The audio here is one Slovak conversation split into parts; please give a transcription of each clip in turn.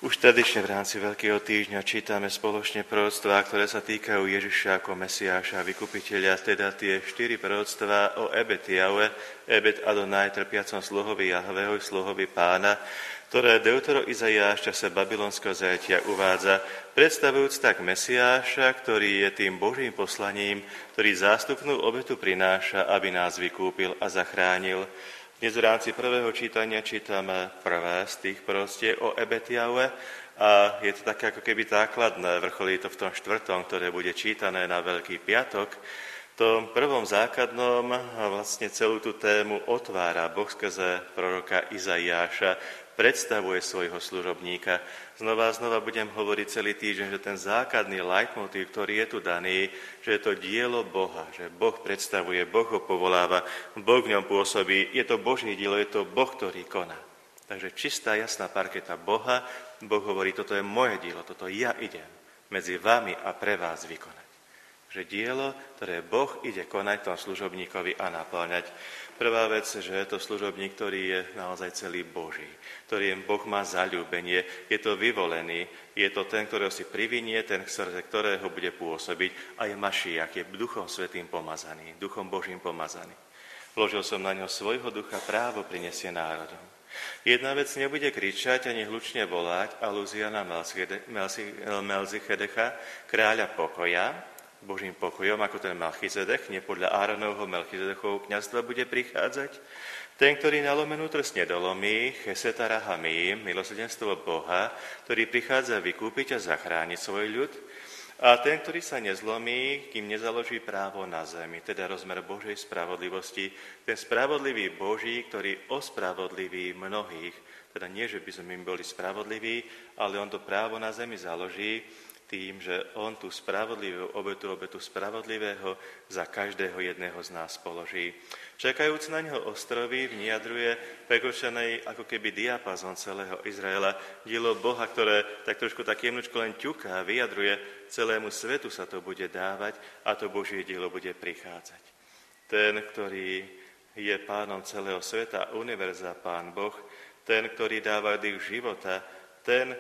Už tradične v rámci Veľkého týždňa čítame spoločne proroctvá, ktoré sa týkajú Ježiša ako Mesiáša a Vykupiteľa, teda tie 4 proroctvá o Ebed Jahve, Ebed Adonaj, trpiacom sluhovi Jahveho, sluhovi Pána, ktoré Deutero Izaiáš v čase babylonského zajatia uvádza, predstavujúc tak Mesiáša, ktorý je tým Božím poslaním, ktorý zástupnú obetu prináša, aby nás vykúpil a zachránil. Dnes v rámci prvého čítania čítame prvé z tých proroctiev o Ebed Jahve a je to také ako keby základné, vrcholí to v tom 4., ktoré bude čítané na Veľký piatok. V tom prvom základnom vlastne celú tú tému otvára Boh skrze proroka Izaiáša, predstavuje svojho služobníka. Znova a znova budem hovoriť celý týždeň, že ten základný leitmotív, ktorý je tu daný, že je to dielo Boha, že Boh predstavuje, Boh ho povoláva, Boh v ňom pôsobí, je to Boží dielo, je to Boh, ktorý koná. Takže čistá, jasná parketa Boha, Boh hovorí, toto je moje dielo, toto ja idem medzi vami a pre vás vykonať. Že dielo, ktoré Boh ide konať tom služobníkovi a naplňať. Prvá vec, že je to služobník, ktorý je naozaj celý Boží, ktorý Boh má zaľúbenie, je to vyvolený, je to ten, ktorého si privinie, ten, ktorého bude pôsobiť a je Mašiach, je Duchom Svätým pomazaný, Duchom Božím pomazaný. Vložil som na ňo svojho ducha, právo prinesie národom. Jedna vec nebude kričať ani hlučne volať, alúzia na Melchizedecha, kráľa pokoja, Božím pokojom, ako ten Melchizedech, nie podľa Áronovho Melchizedechovho kňazstva bude prichádzať. Ten, ktorý nalomenú trst nedolomí, Chesed a Rahamim, milosrdenstvo Boha, ktorý prichádza vykúpiť a zachrániť svoj ľud. A ten, ktorý sa nezlomí, kým nezaloží právo na zemi, teda rozmer Božej spravodlivosti, ten spravodlivý Boží, ktorý ospravodliví mnohých, teda nie, že by sme im boli spravodliví, ale on to právo na zemi založí, tým, že on tú spravodlivú obetu spravodlivého za každého jedného z nás položí. Čakajúc na neho ostrovy, vniadruje prekročenej ako keby diapazon celého Izraela, dielo Boha, ktoré tak trošku tak jemnučko len ťuká, vyjadruje celému svetu sa to bude dávať a to Božie dielo bude prichádzať. Ten, ktorý je pánom celého sveta, univerza, Pán Boh, ten, ktorý dáva dých života, ten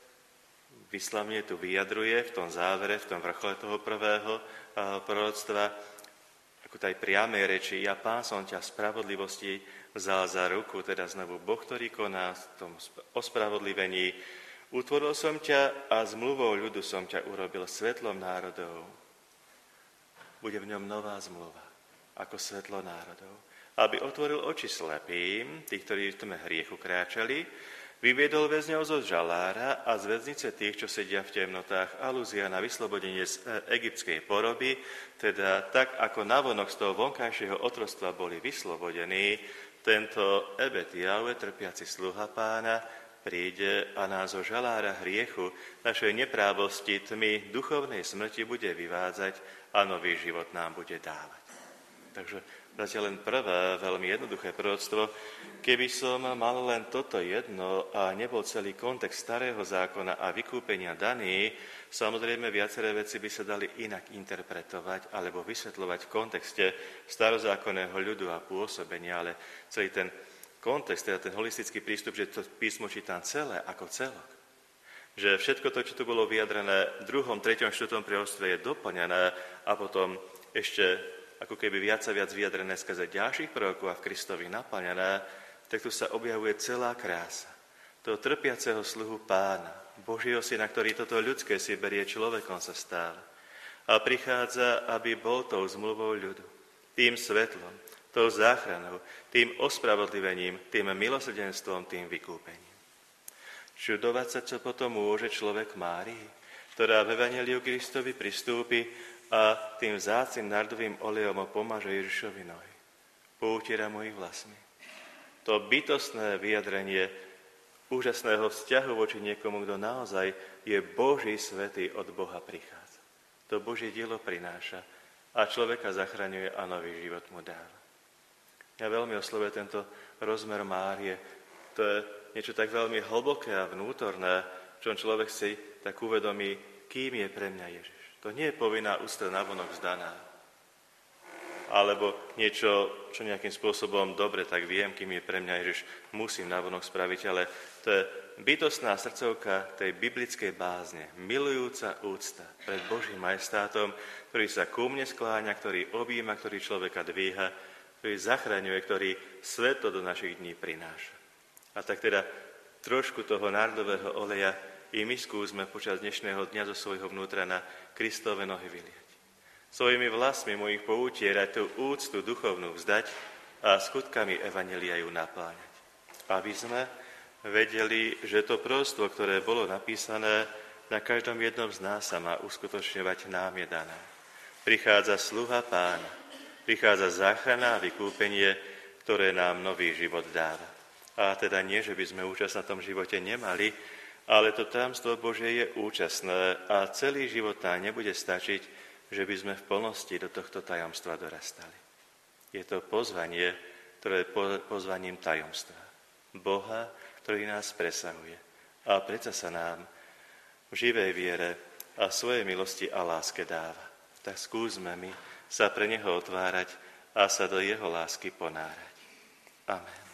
vyslavne tu vyjadruje v tom závere, v tom vrchole toho prvého proroctva, ako tej priamej reči, ja Pán som ťa v spravodlivosti vzal za ruku, teda znovu Boh, ktorý koná v tom ospravodlivení. Utvoril som ťa a zmluvou ľudu som ťa urobil svetlom národov. Bude v ňom nová zmluva, ako svetlo národov. Aby otvoril oči slepým, tých, ktorí v tme hriechu kráčali, vyviedol väzňov zo žalára a z väznice tých, čo sedia v temnotách, alúzia na vyslobodenie z egyptskej poroby, teda tak, ako navonok z toho vonkajšieho otroctva boli vyslobodení, tento Ebed Jahve, trpiaci sluha Pána, príde a nás zo žalára hriechu, našej neprávosti, tmy, duchovnej smrti bude vyvádzať a nový život nám bude dávať. Takže zatiaľ len prvé, veľmi jednoduché proroctvo. Keby som mal len toto jedno a nebol celý kontext starého zákona a vykúpenia daný, samozrejme viaceré veci by sa dali inak interpretovať alebo vysvetľovať v kontexte starozákonného ľudu a pôsobenia, ale celý ten kontext, teda ten holistický prístup, že to písmo čítam celé ako celok. Že všetko to, čo tu bolo vyjadrené v 2., 3., 4. proroctve je doplnené a potom ešte ako keby viac a viac vyjadrené skrze ďalších prorokov a v Kristovi naplnené, tak tu sa objavuje celá krása toho trpiaceho sluhu Pána, Božieho syna, ktorý toto ľudské si berie, človekom sa stáva. A prichádza, aby bol tou zmluvou ľudu, tým svetlom, tou záchranou, tým ospravodlivením, tým milosrdenstvom, tým vykúpením. Čudovať sa, čo potom môže človek Márii, ktorá v Evanjeliu Kristovi pristúpi a tým vzácnym nardovým olejom pomáže Ježišovi nohy. Poutiera mu ich vlasmi. To bytostné vyjadrenie úžasného vzťahu voči niekomu, kto naozaj je Boží svätý, od Boha prichádza. To Božie dielo prináša a človeka zachraňuje a nový život mu dáva. Mňa veľmi oslovuje tento rozmer Márie. To je niečo tak veľmi hlboké a vnútorné, v čom človek si tak uvedomí, kým je pre mňa Ježiš. To nie je povinná ústa navonok zdaná. Alebo niečo, čo nejakým spôsobom dobre, tak viem, kým je pre mňa Ježiš, musím navonok spraviť, ale to je bytostná srdcovka tej biblickej bázne, milujúca úcta pred Božím majestátom, ktorý sa ku mne skláňa, ktorý objíma, ktorý človeka dvíha, ktorý zachraňuje, ktorý svetlo do našich dní prináša. A tak teda trošku toho nárdového oleja i my skúsme počas dnešného dňa zo svojho vnútra na Kristove nohy vyliať. Svojimi vlastmi mu ich poutierať, tú úctu duchovnú vzdať a skutkami evanjelia ju napláňať. Aby sme vedeli, že to prostvo, ktoré bolo napísané, na každom jednom z nás sa má uskutočňovať, nám je dané. Prichádza sluha Pána, prichádza záchrana a vykúpenie, ktoré nám nový život dáva. A teda nie, že by sme účasť na tom živote nemali, ale to tajomstvo Božie je účastné a celý život nám nebude stačiť, že by sme v plnosti do tohto tajomstva dorastali. Je to pozvanie, ktoré je pozvaním tajomstva. Boha, ktorý nás presahuje. A predsa sa nám v živej viere a svojej milosti a láske dáva. Tak skúsme my sa pre Neho otvárať a sa do Jeho lásky ponárať. Amen.